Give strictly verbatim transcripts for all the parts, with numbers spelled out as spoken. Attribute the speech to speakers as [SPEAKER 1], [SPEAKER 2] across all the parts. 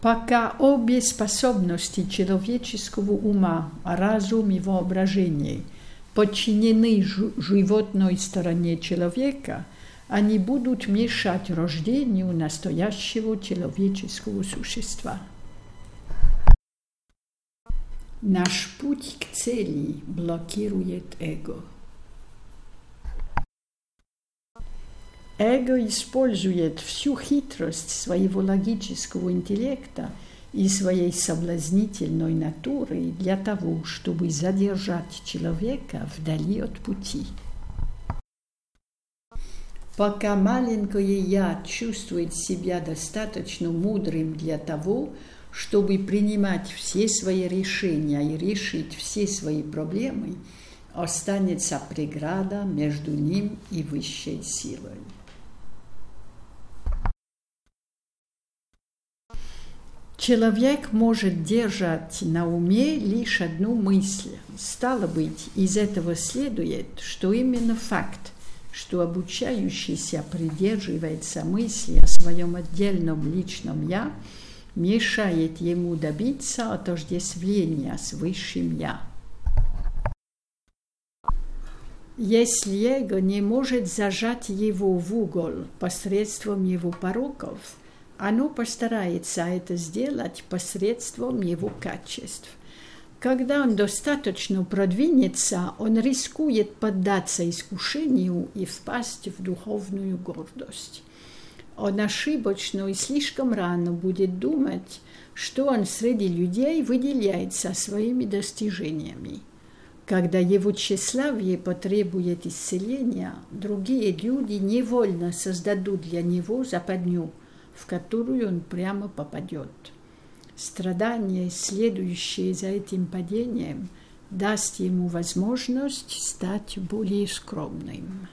[SPEAKER 1] Пока обе способности человеческого ума, разум и воображение подчинены животной стороне человека, они будут мешать рождению настоящего человеческого существа. Наш путь к цели блокирует эго. Эго использует всю хитрость своего логического интеллекта и своей соблазнительной натуры для того, чтобы задержать человека вдали от пути. Пока маленькое «я» чувствует себя достаточно мудрым для того, чтобы принимать все свои решения и решить все свои проблемы, останется преграда между ним и высшей силой. Человек может держать на уме лишь одну мысль. Стало быть, из этого следует, что именно факт, что обучающийся придерживается мысли о своем отдельном личном «я», мешает ему добиться отождествления с высшим «я». Если эго не может зажать его в угол посредством его пороков, оно постарается это сделать посредством его качеств. Когда он достаточно продвинется, он рискует поддаться искушению и впасть в духовную гордость. Он ошибочно и слишком рано будет думать, что он среди людей выделяется своими достижениями. Когда его тщеславие потребует исцеления, другие люди невольно создадут для него западню, в которую он прямо попадет. Страдание, следующее за этим падением, даст ему возможность стать более скромным.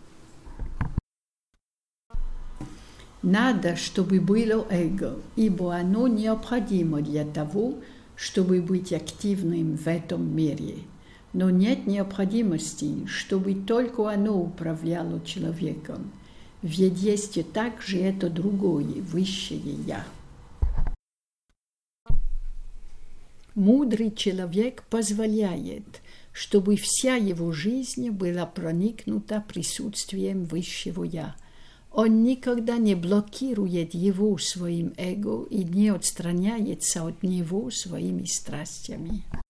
[SPEAKER 1] Надо, чтобы было эго, ибо оно необходимо для того, чтобы быть активным в этом мире. Но нет необходимости, чтобы только оно управляло человеком. Ведь есть также это другое, высшее «я». Мудрый человек позволяет, чтобы вся его жизнь была проникнута присутствием высшего «я». Он никогда не блокирует его своим эго и не отстраняется от него своими страстями.